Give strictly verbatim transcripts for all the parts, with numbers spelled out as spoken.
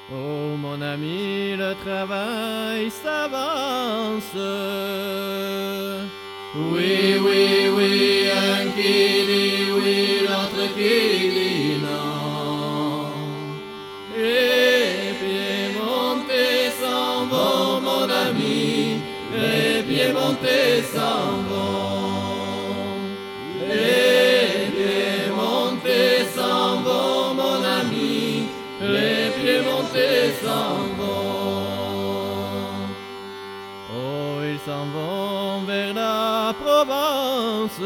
Oh mon ami, le travail s'avance. Oui, oui, oui, un qui dit oui, l'autre qui dit non. Les pieds montés s'en vont, mon ami, les pieds montés s'en vont. Les pieds montés s'en vont, mon ami, les pieds montés s'en vont. Oh, ils s'en vont vers la Provence.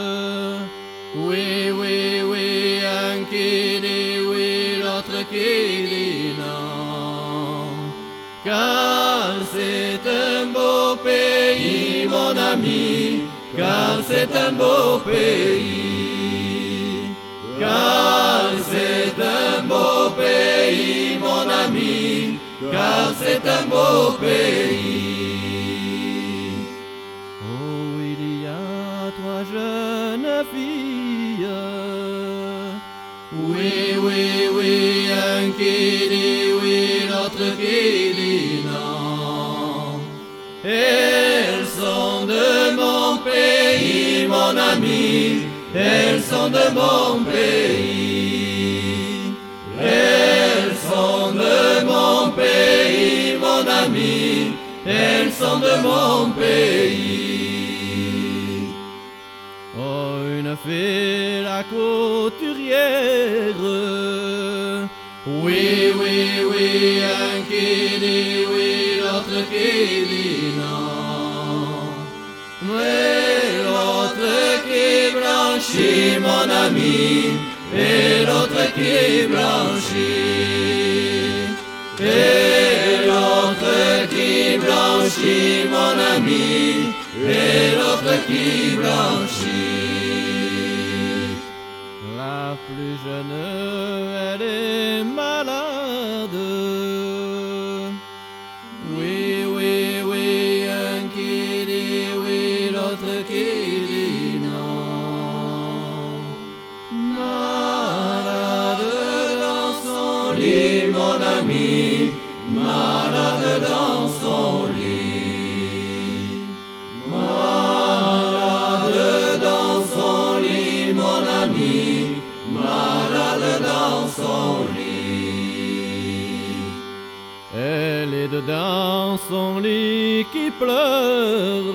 Oui, oui, oui, un qui dit oui, l'autre qui dit non. Car c'est un beau pays, mon ami, car c'est un beau pays. Car c'est un beau pays, mon ami, car c'est un beau pays. Oh, il y a trois jeunes filles. Oui, oui, oui, un qui dit oui, l'autre qui dit non. Elles sont de mon pays, mon ami, elles sont de mon pays. Elles sont de mon pays, mon ami, elles sont de mon pays. Oh, une fille la couturière. Oui, oui, oui, un qui dit oui, l'autre qui dit non. Mais l'autre qui blanchit, mon ami, et l'autre qui blanchit. Et l'autre qui blanchit, mon ami, et l'autre qui blanchit. La plus jeune, elle est malade. Oui, oui, oui, un qui dit oui, l'autre qui dit non. Malade dans son lit, mon ami, malade dans son lit. Malade dans son lit, mon ami, malade dans son lit. Elle est dedans son lit qui pleure.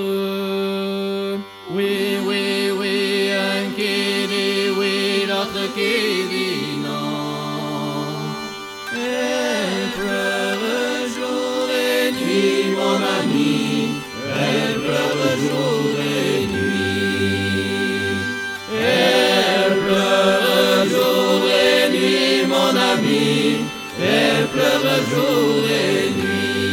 Oui, oui, oui, un qui dit oui, l'autre qui dit non. Elle pleure jour et nuit, mon ami, elle pleure jour et nuit. Elle pleure jour et nuit, mon ami, elle pleure jour et nuit.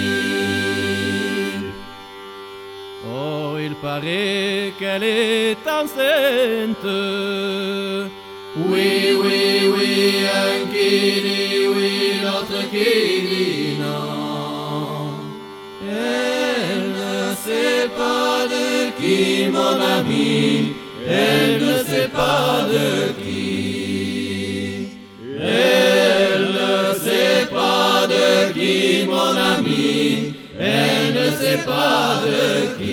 Oh, il paraît qu'elle est enceinte. Oui, oui, oui, un qui dit oui, l'autre qui dit non. Elle ne sait pas de qui, mon ami, elle ne sait pas de qui. Elle ne sait pas de qui, mon ami, elle ne sait pas de qui.